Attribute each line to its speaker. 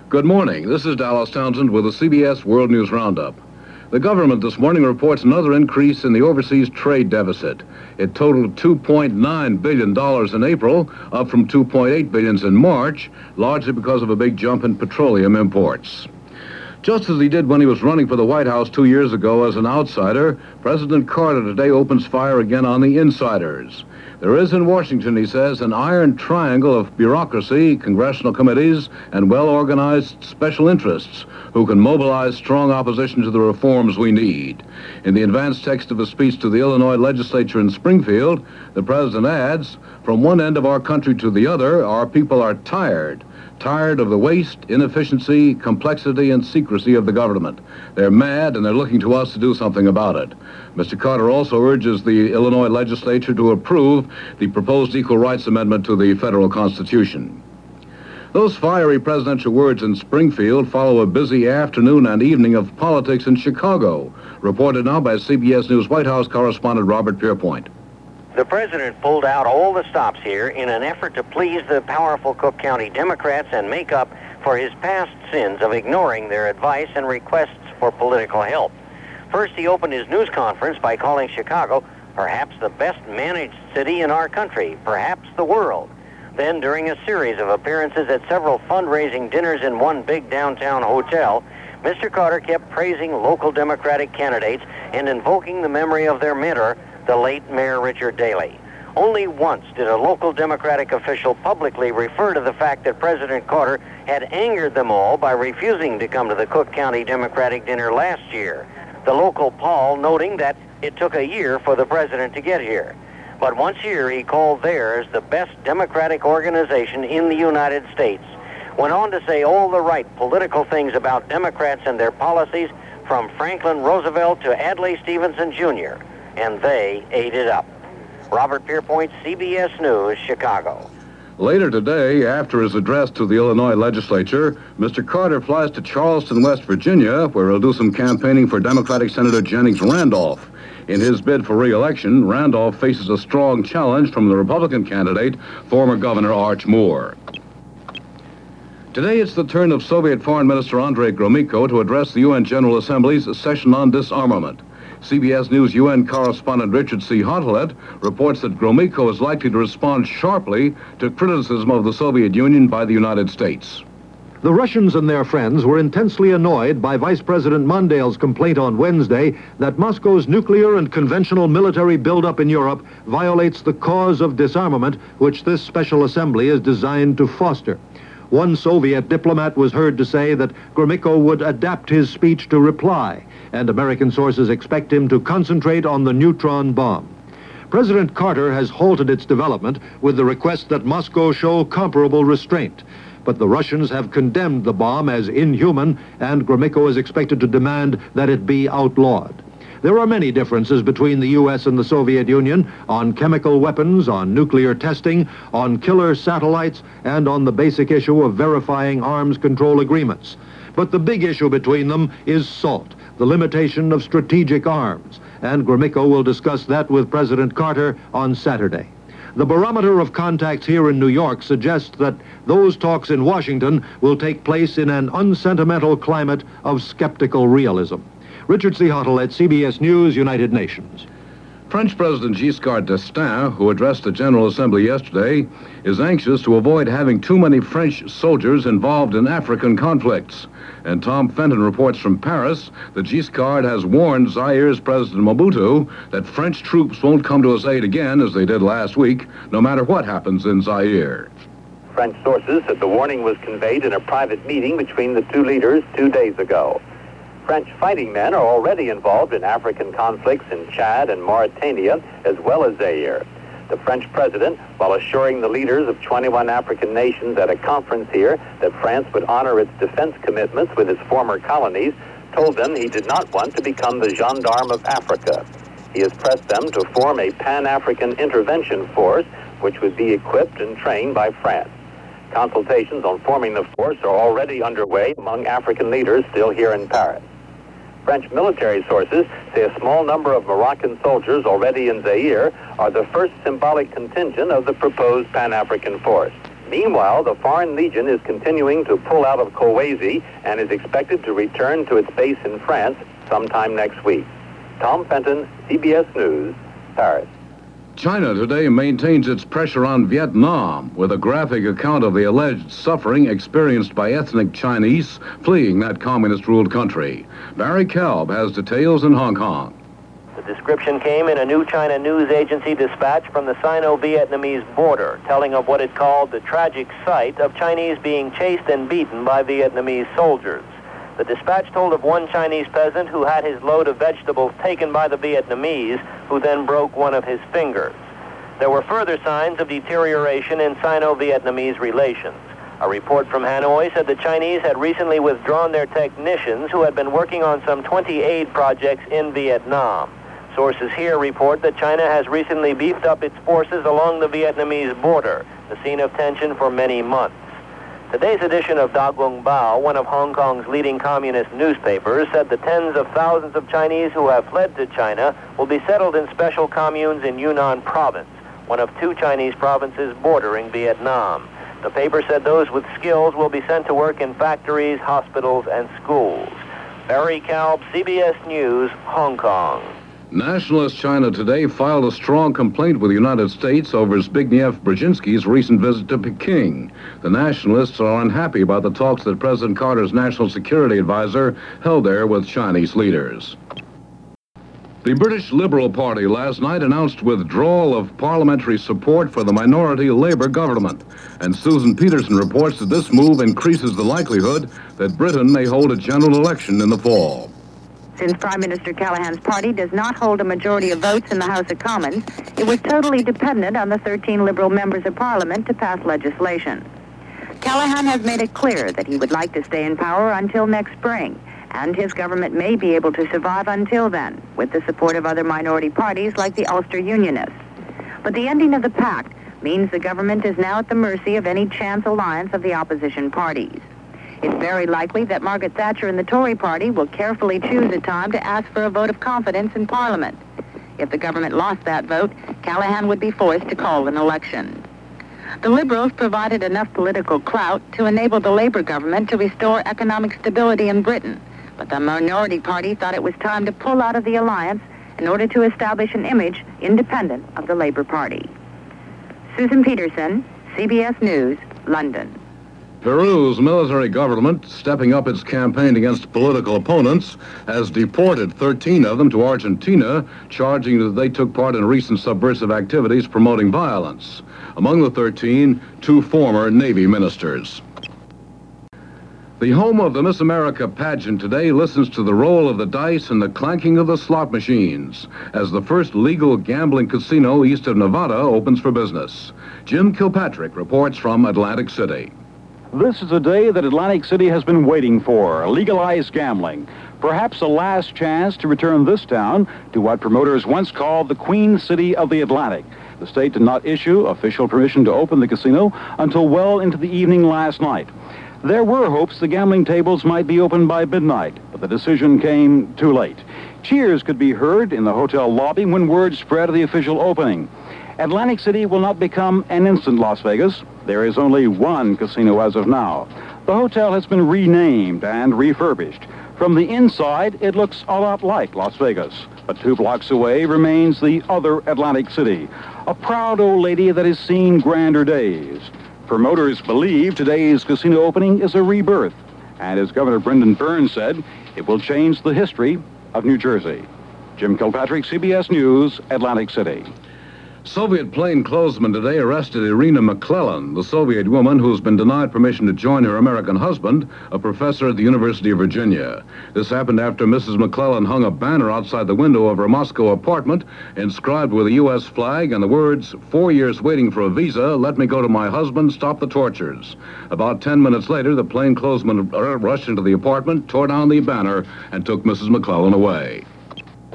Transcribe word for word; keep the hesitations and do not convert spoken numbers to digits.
Speaker 1: Good morning. This is Dallas Townsend with the C B S World News Roundup. The government this morning reports another increase in the overseas trade deficit. It totaled two point nine billion dollars in April, up from two point eight billion dollars in March, largely because of a big jump in petroleum imports. Just as he did when he was running for the White House two years ago as an outsider, President Carter today opens fire again on the insiders. There is in Washington, he says, an iron triangle of bureaucracy, congressional committees, and well-organized special interests who can mobilize strong opposition to the reforms we need. In the advance text of a speech to the Illinois legislature in Springfield, the president adds, "From one end of our country to the other, our people are tired. Tired of the waste, inefficiency, complexity, and secrecy of the government. They're mad, and they're looking to us to do something about it." Mister Carter also urges the Illinois legislature to approve the proposed Equal Rights Amendment to the federal Constitution. Those fiery presidential words in Springfield follow a busy afternoon and evening of politics in Chicago. Reported now by C B S News White House correspondent Robert Pierpoint.
Speaker 2: The president pulled out all the stops here in an effort to please the powerful Cook County Democrats and make up for his past sins of ignoring their advice and requests for political help. First, he opened his news conference by calling Chicago perhaps the best managed city in our country, perhaps the world. Then, during a series of appearances at several fundraising dinners in one big downtown hotel, Mister Carter kept praising local Democratic candidates and invoking the memory of their mentor, the late Mayor Richard Daley. Only once did a local Democratic official publicly refer to the fact that President Carter had angered them all by refusing to come to the Cook County Democratic dinner last year. The local Paul noting that it took a year for the president to get here. But once here, he called theirs the best Democratic organization in the United States. Went on to say all the right political things about Democrats and their policies, from Franklin Roosevelt to Adlai Stevenson Junior And they ate it up. Robert Pierpoint, C B S News, Chicago.
Speaker 1: Later today, after his address to the Illinois legislature, Mister Carter flies to Charleston, West Virginia, where he'll do some campaigning for Democratic Senator Jennings Randolph. In his bid for re-election, Randolph faces a strong challenge from the Republican candidate, former Governor Arch Moore. Today, it's the turn of Soviet Foreign Minister Andrei Gromyko to address the U N General Assembly's session on disarmament. C B S News U N correspondent Richard C. Hontelet reports that Gromyko is likely to respond sharply to criticism of the Soviet Union by the United States.
Speaker 3: The Russians and their friends were intensely annoyed by Vice President Mondale's complaint on Wednesday that Moscow's nuclear and conventional military buildup in Europe violates the cause of disarmament, which this special assembly is designed to foster. One Soviet diplomat was heard to say that Gromyko would adapt his speech to reply, and American sources expect him to concentrate on the neutron bomb. President Carter has halted its development with the request that Moscow show comparable restraint. But the Russians have condemned the bomb as inhuman, and Gromyko is expected to demand that it be outlawed. There are many differences between the U S and the Soviet Union on chemical weapons, on nuclear testing, on killer satellites, and on the basic issue of verifying arms control agreements. But the big issue between them is SALT, the limitation of strategic arms, and Gromyko will discuss that with President Carter on Saturday. The barometer of contacts here in New York suggests that those talks in Washington will take place in an unsentimental climate of skeptical realism. Richard C. Hontelet, C B S News, United Nations.
Speaker 1: French President Giscard d'Estaing, who addressed the General Assembly yesterday, is anxious to avoid having too many French soldiers involved in African conflicts. And Tom Fenton reports from Paris that Giscard has warned Zaire's President Mobutu that French troops won't come to his aid again, as they did last week, no matter what happens in Zaire.
Speaker 4: French sources said the warning was conveyed in a private meeting between the two leaders two days ago. French fighting men are already involved in African conflicts in Chad and Mauritania, as well as Zaire. The French president, while assuring the leaders of twenty-one African nations at a conference here that France would honor its defense commitments with its former colonies, told them he did not want to become the gendarme of Africa. He has pressed them to form a Pan-African intervention force, which would be equipped and trained by France. Consultations on forming the force are already underway among African leaders still here in Paris. French military sources say a small number of Moroccan soldiers already in Zaire are the first symbolic contingent of the proposed Pan-African force. Meanwhile, the Foreign Legion is continuing to pull out of Kolwezi and is expected to return to its base in France sometime next week. Tom Fenton, C B S News, Paris.
Speaker 1: China today maintains its pressure on Vietnam with a graphic account of the alleged suffering experienced by ethnic Chinese fleeing that communist-ruled country. Barry Kalb has details in Hong Kong.
Speaker 5: The description came in a new China news agency dispatch from the Sino-Vietnamese border, telling of what it called the tragic sight of Chinese being chased and beaten by Vietnamese soldiers. The dispatch told of one Chinese peasant who had his load of vegetables taken by the Vietnamese, who then broke one of his fingers. There were further signs of deterioration in Sino-Vietnamese relations. A report from Hanoi said the Chinese had recently withdrawn their technicians who had been working on some twenty aid projects in Vietnam. Sources here report that China has recently beefed up its forces along the Vietnamese border, the scene of tension for many months. Today's edition of Da Guang Bao, one of Hong Kong's leading communist newspapers, said the tens of thousands of Chinese who have fled to China will be settled in special communes in Yunnan province, one of two Chinese provinces bordering Vietnam. The paper said those with skills will be sent to work in factories, hospitals, and schools. Barry Kalb, C B S News, Hong Kong.
Speaker 1: Nationalist China today filed a strong complaint with the United States over Zbigniew Brzezinski's recent visit to Peking. The nationalists are unhappy about the talks that President Carter's national security advisor held there with Chinese leaders. The British Liberal Party last night announced withdrawal of parliamentary support for the minority Labour government, and Susan Peterson reports that this move increases the likelihood that Britain may hold a general election in the fall.
Speaker 6: Since Prime Minister Callaghan's party does not hold a majority of votes in the House of Commons, it was totally dependent on the thirteen Liberal members of Parliament to pass legislation. Callaghan has made it clear that he would like to stay in power until next spring, and his government may be able to survive until then, with the support of other minority parties like the Ulster Unionists. But the ending of the pact means the government is now at the mercy of any chance alliance of the opposition parties. It's very likely that Margaret Thatcher and the Tory party will carefully choose a time to ask for a vote of confidence in Parliament. If the government lost that vote, Callaghan would be forced to call an election. The Liberals provided enough political clout to enable the Labour government to restore economic stability in Britain, but the minority party thought it was time to pull out of the alliance in order to establish an image independent of the Labour Party. Susan Peterson, C B S News, London.
Speaker 1: Peru's military government, stepping up its campaign against political opponents, has deported thirteen of them to Argentina, charging that they took part in recent subversive activities promoting violence. Among the thirteen, two former Navy ministers. The home of the Miss America pageant today listens to the roll of the dice and the clanking of the slot machines as the first legal gambling casino east of Nevada opens for business. Jim Kilpatrick reports from Atlantic City.
Speaker 7: This is a day that Atlantic City has been waiting for, legalized gambling. Perhaps a last chance to return this town to what promoters once called the Queen City of the Atlantic. The state did not issue official permission to open the casino until well into the evening last night. There were hopes the gambling tables might be open by midnight, but the decision came too late. Cheers could be heard in the hotel lobby when word spread of the official opening. Atlantic City will not become an instant Las Vegas. There is only one casino as of now. The hotel has been renamed and refurbished. From the inside, it looks a lot like Las Vegas. But two blocks away remains the other Atlantic City, a proud old lady that has seen grander days. Promoters believe today's casino opening is a rebirth. And as Governor Brendan Burns said, it will change the history of New Jersey. Jim Kilpatrick, C B S News, Atlantic City.
Speaker 1: Soviet plainclothesmen today arrested Irina McClellan, the Soviet woman who's been denied permission to join her American husband, a professor at the University of Virginia. This happened after Missus McClellan hung a banner outside the window of her Moscow apartment, inscribed with a U S flag and the words, "Four years waiting for a visa, let me go to my husband, stop the tortures." About ten minutes later, the plainclothesmen rushed into the apartment, tore down the banner, and took Missus McClellan away.